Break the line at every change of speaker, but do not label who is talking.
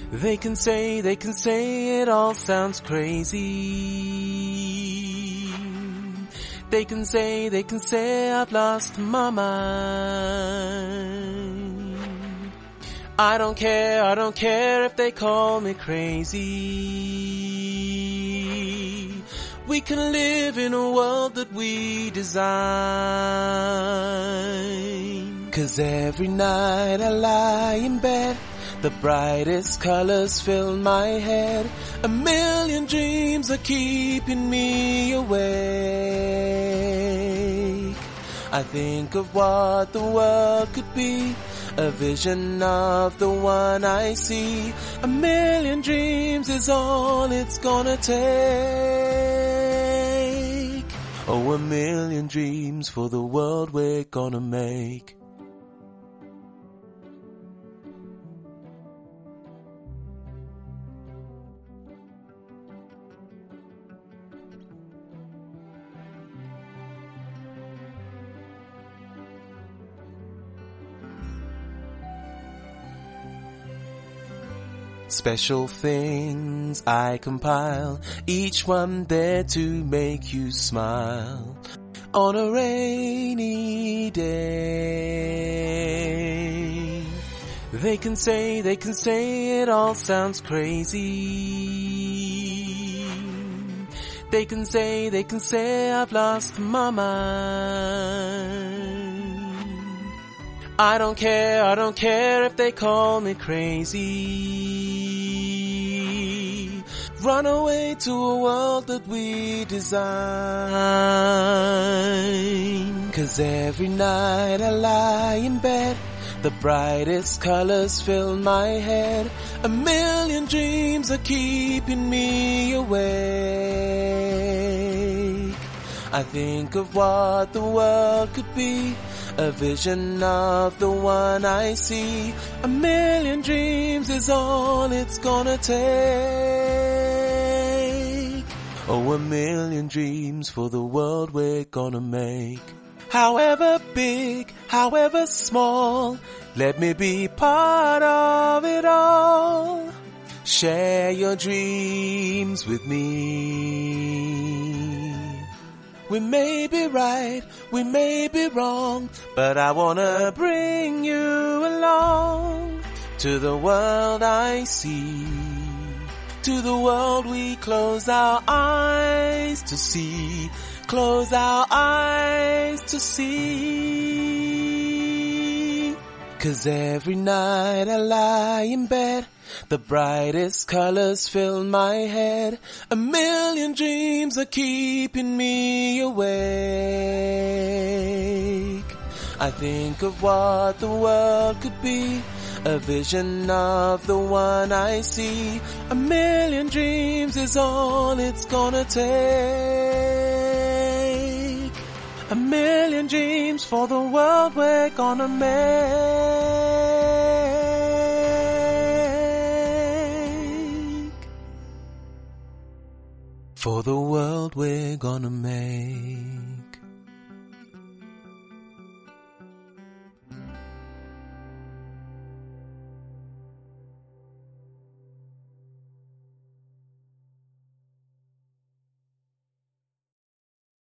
They can say it all sounds crazy. They can say I've lost my mind. I don't care if they call me crazy. We can live in a world that we design. 'Cause every night I lie in bed, the brightest colors fill my head. A million dreams are keeping me awake. I think of what the world could be, a vision of the one I see. A million dreams is all it's gonna take. Oh, a million dreams for the world we're gonna make. Special things I compile, each one there to make you smile. On a rainy day, they can say it all sounds crazy. They can say I've lost my mind. I don't care if they call me crazy. Run away to a world that we design. 'Cause every night I lie in bed, the brightest colors fill my head. A million dreams are keeping me awake. I think of what the world could be, a vision of the one I see. A million dreams is all it's gonna take. Oh, a million dreams for the world we're gonna make. However big, however small, let me be part of it all. Share your dreams with me. We may be right, we may be wrong, but I wanna bring you along to the world I see, to the world we close our eyes to see, close our eyes to see. 'Cause every night I lie in bed, the brightest colors fill my head. A million dreams are keeping me awake. I think of what the world could be, a vision of the one I see. A million dreams is all it's gonna take. A million dreams for the world we're gonna make. For the world we're gonna make.